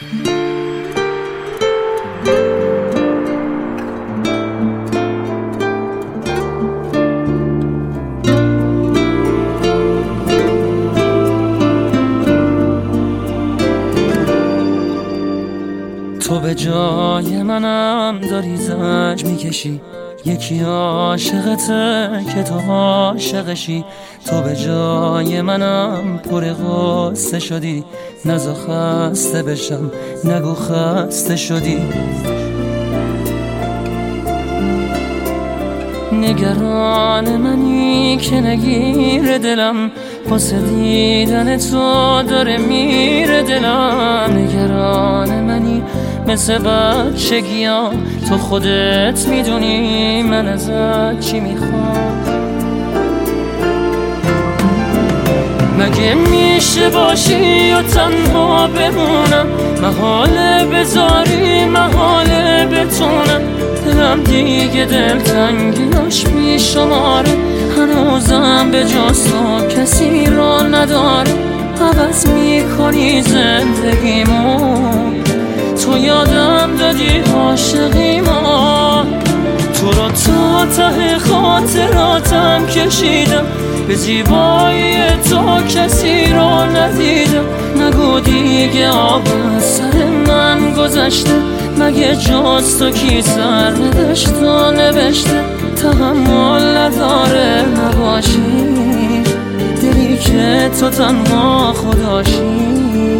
تو به جای منم داری زنج میکشی، یکی عاشقته که تو عاشقشی. تو به جای منم پر غصه شدی، نزا خسته بشم نگو خسته شدی. نگران منی که نگیر دلم، واسه دیدن تو داره میره دلم. نگران منی مثل بچگیام، تو خودت میدونی من ازت چی میخوام. مگه میشه باشی و تنها بمونم، محاله بذاری محاله بتونم. دلم دیگه دلتنگیاش میشماره، هنوزم به جز تو کسی را نداره. عوض میکنی زندگیمو، تو یادم دادی عاشقیمو. تو رو تا ته خاطراتم کشیدم، به زیبایی تو کسی رو ندیدم. نگو دیگه آب از سر من گذشته، مگه جز تو کی سر نداشت و نوشته. تحمل نداره نباشی، دلی که تو تنها خداشی.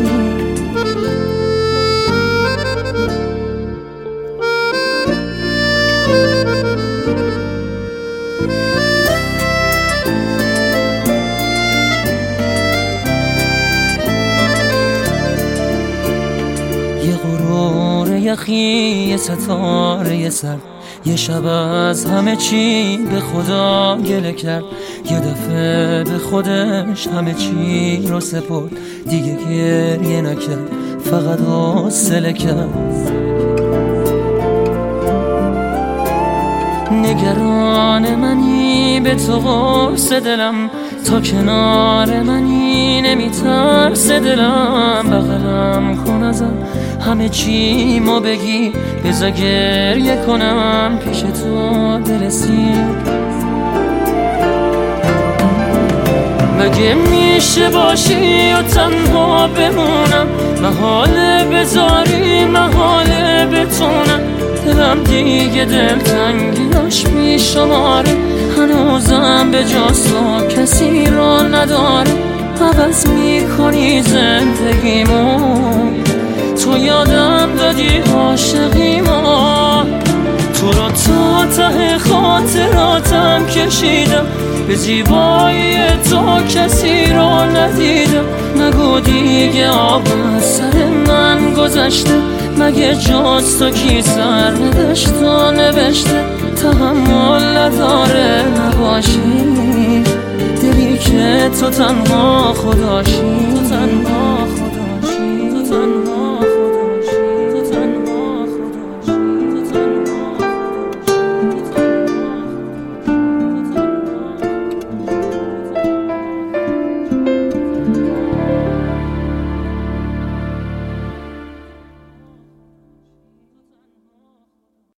یه غرور یخی، یه ستاره سر، یه شب از همه چی به خدا گله کرد. یه دفعه به خودش همه چی رو سپرد، دیگه گریه نکرد فقط حوصله کرد. نگران منی به تو قرص دلم، تا کنار منی نمیترس دلم. بغلم کن ازم همه چی مو بگی، بذار گریه کنم پیش تو دل سیر. مگه میشه باشی و تنها بمونم، محاله بذاری محاله بتونم. دلم دیگه دلتنگیاش میشماره، هنوزم به جز تو کسی را نداره. عوض میکنی زندگیمو، تو یادم دادی عاشقیمو. تو رو تا ته خاطراتم کشیدم، به زیبایی تو کسی رو ندیدم. نگو دیگه آب از سر من گذشته، مگه جز تو کی سر نداشت و نوشته. تحمل نداره نباشی، دلی که تو تنها خداشی.